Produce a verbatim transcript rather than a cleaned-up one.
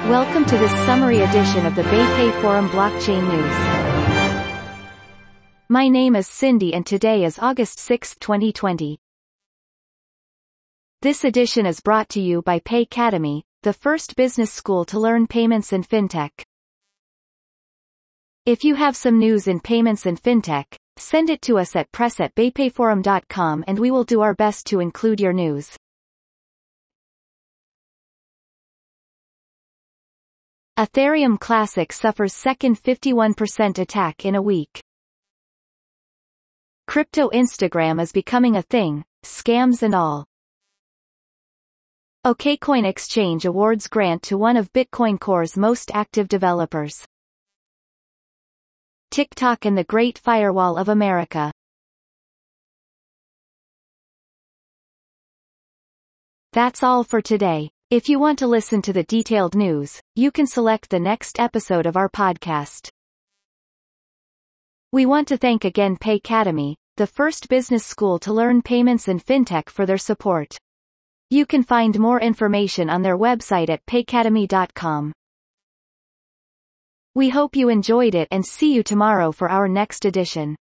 Welcome to this summary edition of the BayPay Forum Blockchain News. My name is Cindy and today is August sixth, twenty twenty. This edition is brought to you by Paycademy, the first business school to learn payments and fintech. If you have some news in payments and fintech, send it to us at press at baypayforum dot com and we will do our best to include your news. Ethereum Classic suffers second fifty-one percent attack in a week. Crypto Instagram is becoming a thing, scams and all. OKCoin Exchange awards grant to one of Bitcoin Core's most active developers. TikTok and the Great Firewall of America. That's all for today. If you want to listen to the detailed news, you can select the next episode of our podcast. We want to thank again Paycademy, the first business school to learn payments and fintech, for their support. You can find more information on their website at paycademy dot com. We hope you enjoyed it and see you tomorrow for our next edition.